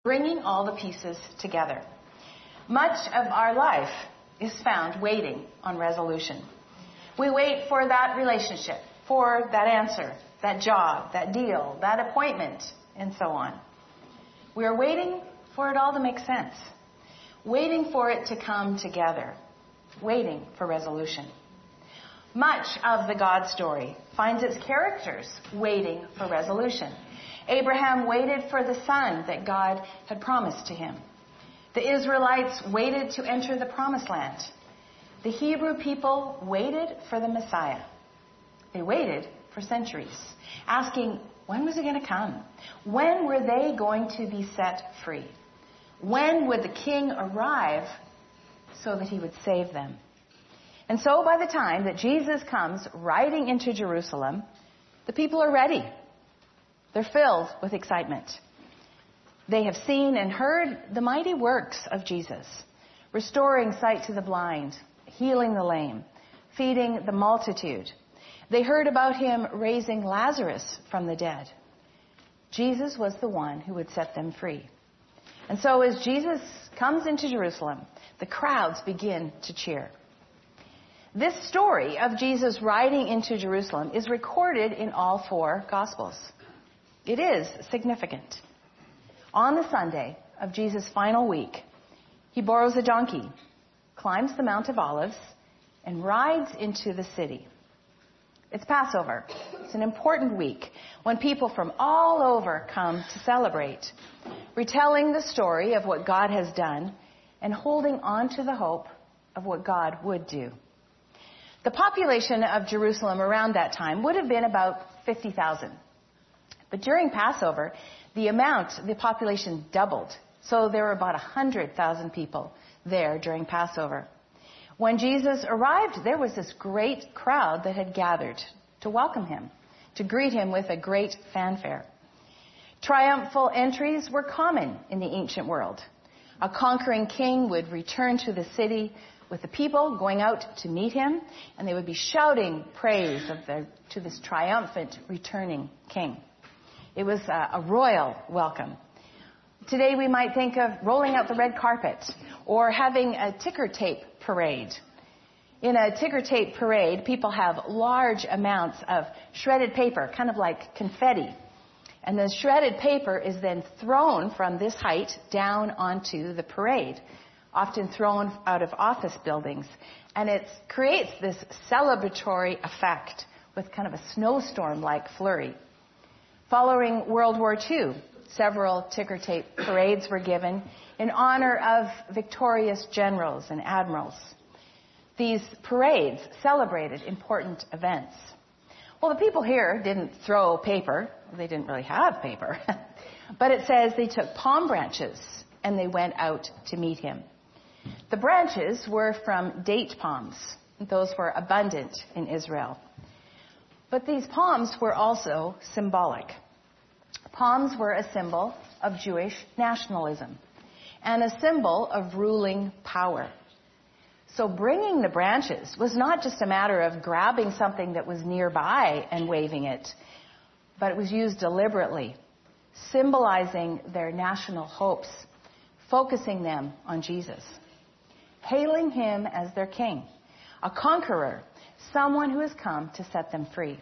bringing all the pieces together. Much of our life is found waiting on resolution. We wait for that relationship, for that answer, that job, that deal, that appointment, and so on. We are waiting for it all to make sense, waiting for it to come together, waiting for resolution. Much of the God story finds its characters waiting for resolution. Abraham waited for the son that God had promised to him. The Israelites waited to enter the promised land. The Hebrew people waited for the Messiah. They waited for centuries, asking, when was it going to come? When were they going to be set free? When would the king arrive so that he would save them? And so by the time that Jesus comes riding into Jerusalem, the people are ready. They're filled with excitement. They have seen and heard the mighty works of Jesus, restoring sight to the blind, healing the lame, feeding the multitude. They heard about him raising Lazarus from the dead. Jesus was the one who would set them free. And so as Jesus comes into Jerusalem, the crowds begin to cheer. This story of Jesus riding into Jerusalem is recorded in all four Gospels. It is significant. On the Sunday of Jesus' final week, he borrows a donkey, climbs the Mount of Olives, and rides into the city. It's Passover. It's an important week when people from all over come to celebrate, retelling the story of what God has done and holding on to the hope of what God would do. The population of Jerusalem around that time would have been about 50,000. But during Passover, the population doubled. So there were about 100,000 people there during Passover. When Jesus arrived, there was this great crowd that had gathered to welcome him, to greet him with a great fanfare. Triumphal entries were common in the ancient world. A conquering king would return to the city with the people going out to meet him, and they would be shouting praise to this triumphant returning king. It was a royal welcome. Today we might think of rolling out the red carpet or having a ticker tape parade. In a ticker tape parade, people have large amounts of shredded paper, kind of like confetti. And the shredded paper is then thrown from this height down onto the parade, often thrown out of office buildings. And it creates this celebratory effect with kind of a snowstorm-like flurry. Following World War II, several ticker tape parades were given in honor of victorious generals and admirals. These parades celebrated important events. Well, the people here didn't throw paper. They didn't really have paper. But it says they took palm branches and they went out to meet him. The branches were from date palms. Those were abundant in Israel. But these palms were also symbolic. Palms were a symbol of Jewish nationalism and a symbol of ruling power. So bringing the branches was not just a matter of grabbing something that was nearby and waving it, but it was used deliberately, symbolizing their national hopes, focusing them on Jesus, hailing him as their king, a conqueror, someone who has come to set them free.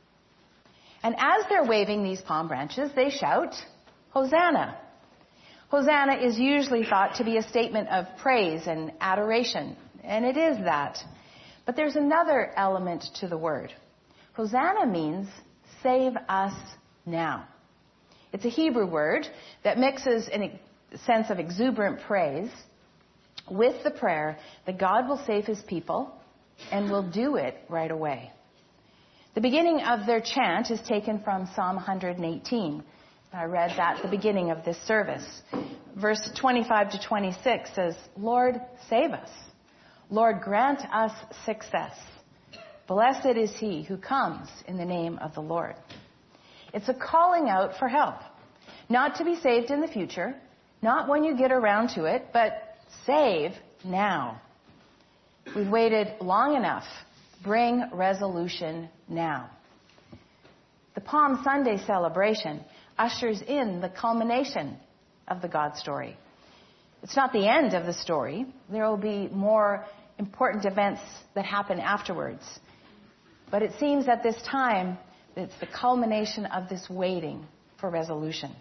And as they're waving these palm branches, they shout, Hosanna. Hosanna is usually thought to be a statement of praise and adoration, and it is that. But there's another element to the word. Hosanna means save us now. It's a Hebrew word that mixes a sense of exuberant praise with the prayer that God will save his people and will do it right away. The beginning of their chant is taken from Psalm 118. I read that at the beginning of this service. Verse 25 to 26 says, Lord, save us. Lord, grant us success. Blessed is he who comes in the name of the Lord. It's a calling out for help. Not to be saved in the future, not when you get around to it, but save now. We've waited long enough. Bring resolution now. The Palm Sunday celebration ushers in the culmination of the God story. It's not the end of the story. There will be more important events that happen afterwards. But it seems at this time that it's the culmination of this waiting for resolution.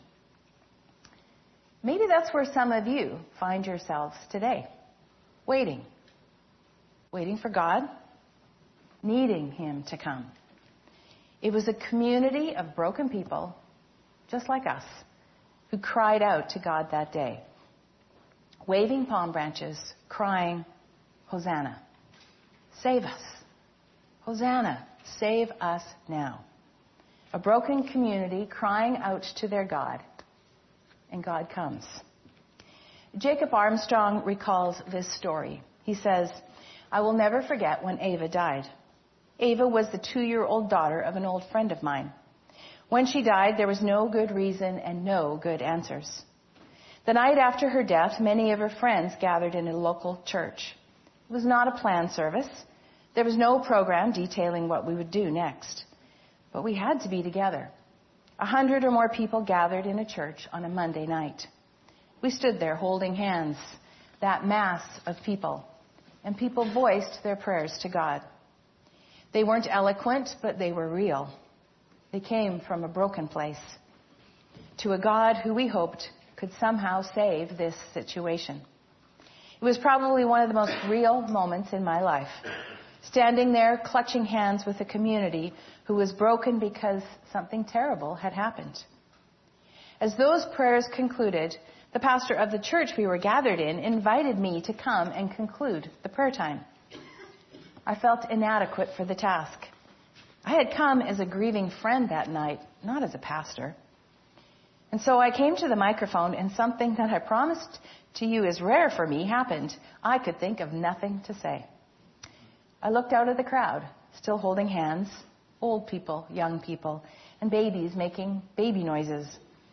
Maybe that's where some of you find yourselves today. Waiting. Waiting for God, needing Him to come. It was a community of broken people, just like us, who cried out to God that day, waving palm branches, crying, Hosanna, save us. Hosanna, save us now. A broken community crying out to their God, and God comes. Jacob Armstrong recalls this story. He says, I will never forget when Ava died. Ava was the 2-year-old daughter of an old friend of mine. When she died, there was no good reason and no good answers. The night after her death, many of her friends gathered in a local church. It was not a planned service. There was no program detailing what we would do next. But we had to be together. 100 or more people gathered in a church on a Monday night. We stood there holding hands, that mass of people, and people voiced their prayers to God. They weren't eloquent, but they were real. They came from a broken place to a God who we hoped could somehow save this situation. It was probably one of the most real moments in my life, standing there clutching hands with a community who was broken because something terrible had happened. As those prayers concluded, the pastor of the church we were gathered in invited me to come and conclude the prayer time. I felt inadequate for the task. I had come as a grieving friend that night, not as a pastor. And so I came to the microphone, and something that I promised to you is rare for me happened. I could think of nothing to say. I looked out at the crowd, still holding hands, old people, young people, and babies making baby noises.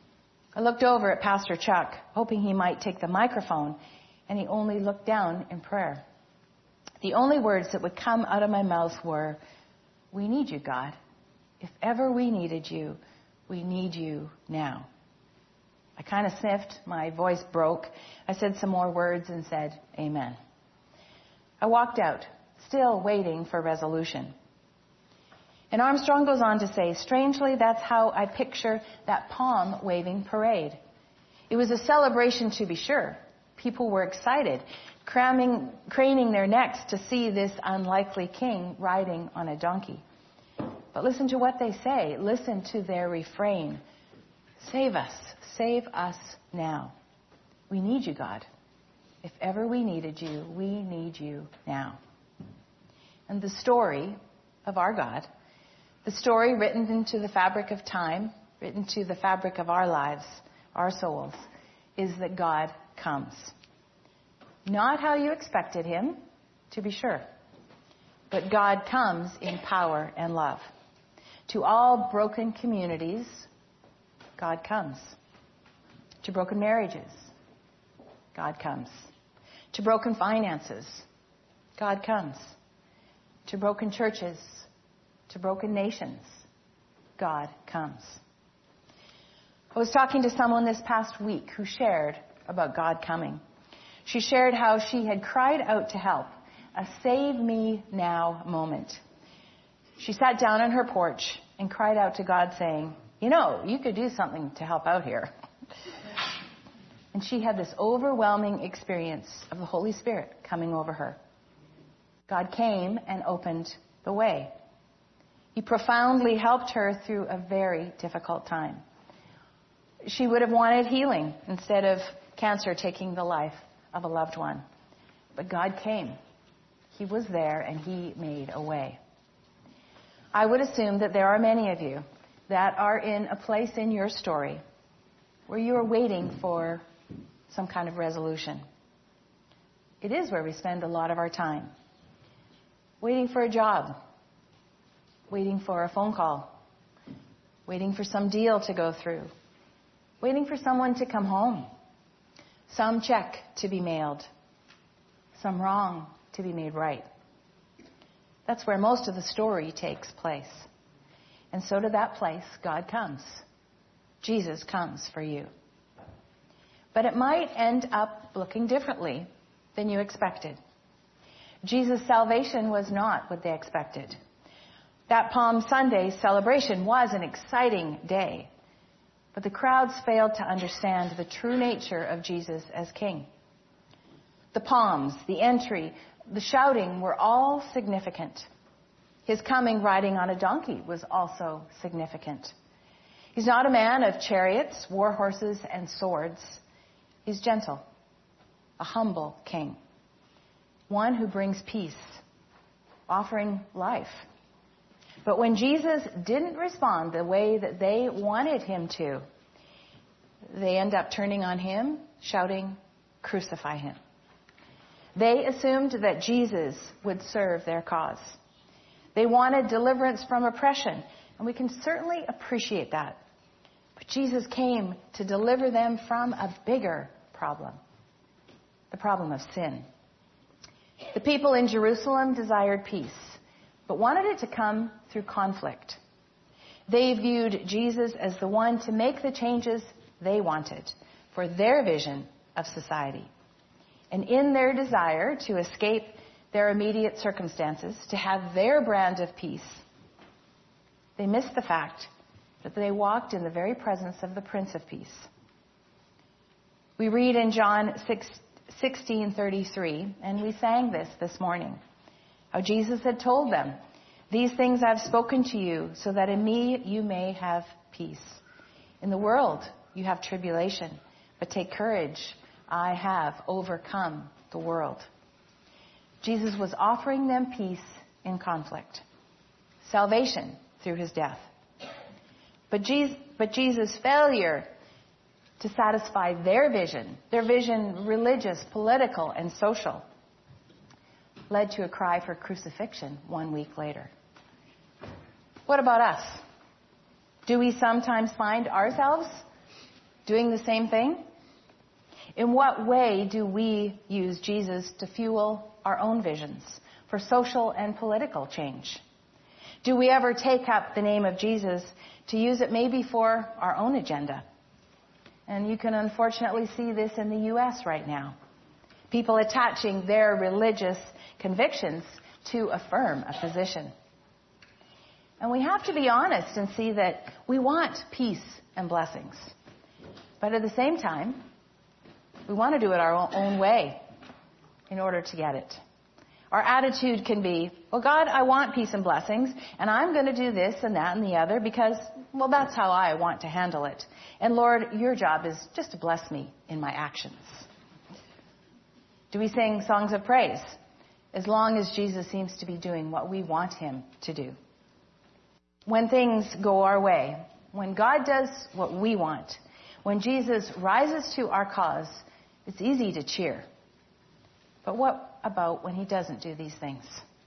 I looked over at Pastor Chuck, hoping he might take the microphone, and he only looked down in prayer. The only words that would come out of my mouth were, we need you, God. If ever we needed you, we need you now. I kind of sniffed. My voice broke. I said some more words and said, Amen. I walked out, still waiting for resolution. And Armstrong goes on to say, strangely, that's how I picture that palm-waving parade. It was a celebration, to be sure. People were excited, craning their necks to see this unlikely king riding on a donkey. But listen to what they say. Listen to their refrain. Save us now. We need you, God. If ever we needed you, we need you now. And the story of our God, the story written into the fabric of time, written to the fabric of our lives, our souls, is that God comes. Not how you expected him, to be sure, but God comes in power and love. To all broken communities, God comes. To broken marriages, God comes. To broken finances, God comes. To broken churches, to broken nations, God comes. I was talking to someone this past week who shared about God coming. She shared how she had cried out to help, a save me now moment. She sat down on her porch and cried out to God saying, you know, you could do something to help out here. And she had this overwhelming experience of the Holy Spirit coming over her. God came and opened the way. He profoundly helped her through a very difficult time. She would have wanted healing instead of cancer taking the life of a loved one. But God came. He was there and he made a way. I would assume that there are many of you that are in a place in your story where you are waiting for some kind of resolution. It is where we spend a lot of our time. Waiting for a job. Waiting for a phone call. Waiting for some deal to go through. Waiting for someone to come home. Some check to be mailed. Some wrong to be made right. That's where most of the story takes place. And so to that place, God comes. Jesus comes for you. but it might end up looking differently than you expected. Jesus' salvation was not what they expected. That Palm Sunday celebration was an exciting day, but the crowds failed to understand the true nature of Jesus as King. The palms, the entry, the shouting were all significant. His coming riding on a donkey was also significant. He's not a man of chariots, war horses, and swords. He's gentle, a humble king, one who brings peace, offering life. But when Jesus didn't respond the way that they wanted him to, they end up turning on him, shouting, "Crucify him." They assumed that Jesus would serve their cause. They wanted deliverance from oppression, and we can certainly appreciate that. But Jesus came to deliver them from a bigger problem, the problem of sin. The people in Jerusalem desired peace, but wanted it to come through conflict. They viewed Jesus as the one to make the changes they wanted for their vision of society. And in their desire to escape their immediate circumstances, to have their brand of peace, they missed the fact that they walked in the very presence of the Prince of Peace. We read in John 16:33, and we sang this morning, how Jesus had told them, "These things I've spoken to you, so that in me you may have peace. In the world you have tribulation, but take courage, I have overcome the world." Jesus was offering them peace in conflict, salvation through his death. But Jesus' failure to satisfy their vision religious, political, and social, led to a cry for crucifixion 1 week later. What about us? Do we sometimes find ourselves doing the same thing? In what way do we use Jesus to fuel our own visions for social and political change? Do we ever take up the name of Jesus to use it maybe for our own agenda? And you can unfortunately see this in the U.S. right now. People attaching their religious convictions to affirm a position. And we have to be honest and see that we want peace and blessings. But at the same time, we want to do it our own way in order to get it. Our attitude can be, well, God, I want peace and blessings, and I'm going to do this and that and the other because, well, that's how I want to handle it. And Lord, your job is just to bless me in my actions. Do we sing songs of praise as long as Jesus seems to be doing what we want him to do? When things go our way, when God does what we want, when Jesus rises to our cause, it's easy to cheer. But what about when he doesn't do these things?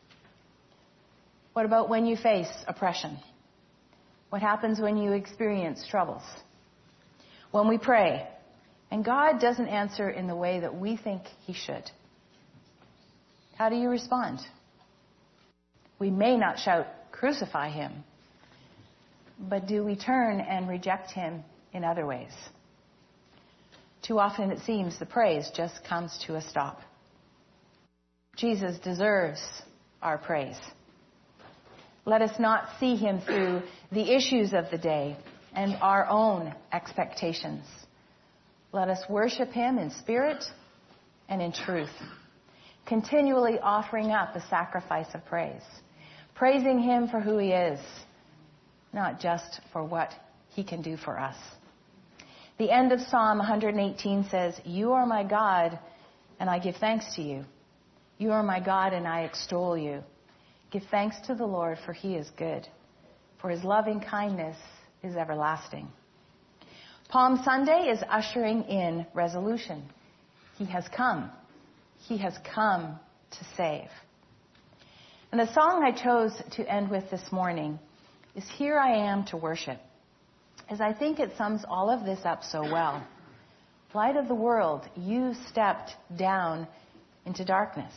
What about when you face oppression? What happens when you experience troubles? When we pray and God doesn't answer in the way that we think he should? How do you respond? We may not shout, "Crucify him," but do we turn and reject him in other ways? Too often it seems the praise just comes to a stop. Jesus deserves our praise. Let us not see him through the issues of the day and our own expectations. Let us worship him in spirit and in truth, continually offering up a sacrifice of praise, praising him for who he is, not just for what he can do for us. The end of Psalm 118 says, "You are my God, and I give thanks to you. You are my God, and I extol you. Give thanks to the Lord, for he is good, for his loving kindness is everlasting." Palm Sunday is ushering in resolution. He has come. He has come to save. And the song I chose to end with this morning is "Here I Am to Worship," as I think it sums all of this up so well. Light of the world, you stepped down into darkness.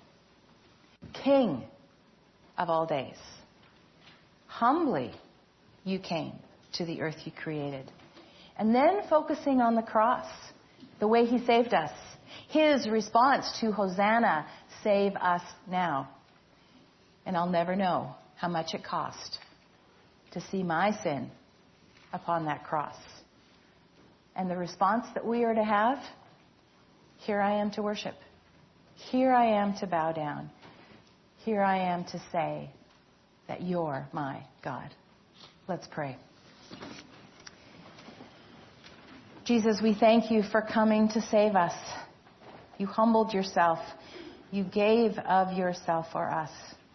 King of all days, humbly you came to the earth you created. And then focusing on the cross, the way he saved us, his response to Hosanna, save us now. And I'll never know how much it cost to see my sin upon that cross. And the response that we are to have, here I am to worship. Here I am to bow down. Here I am to say that you're my God. Let's pray. Jesus, we thank you for coming to save us. You humbled yourself. You gave of yourself for us.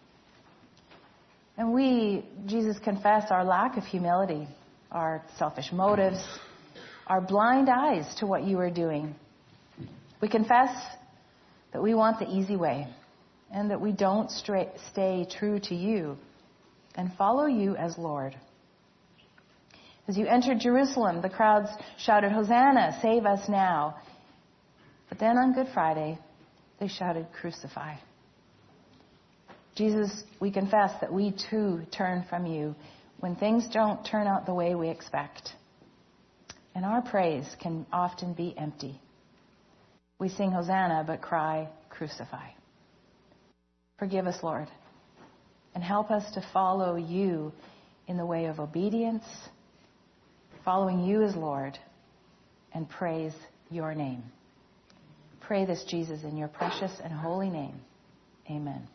And we, Jesus, confess our lack of humility, our selfish motives, our blind eyes to what you are doing. We confess that we want the easy way and that we don't stay true to you and follow you as Lord. As you entered Jerusalem, the crowds shouted, Hosanna, save us now. But then on Good Friday, they shouted, crucify. Jesus, we confess that we too turn from you when things don't turn out the way we expect. And our praise can often be empty. We sing Hosanna, but cry, crucify. Forgive us, Lord, and help us to follow you in the way of obedience, following you as Lord, and praise your name. Pray this, Jesus, in your precious and holy name. Amen.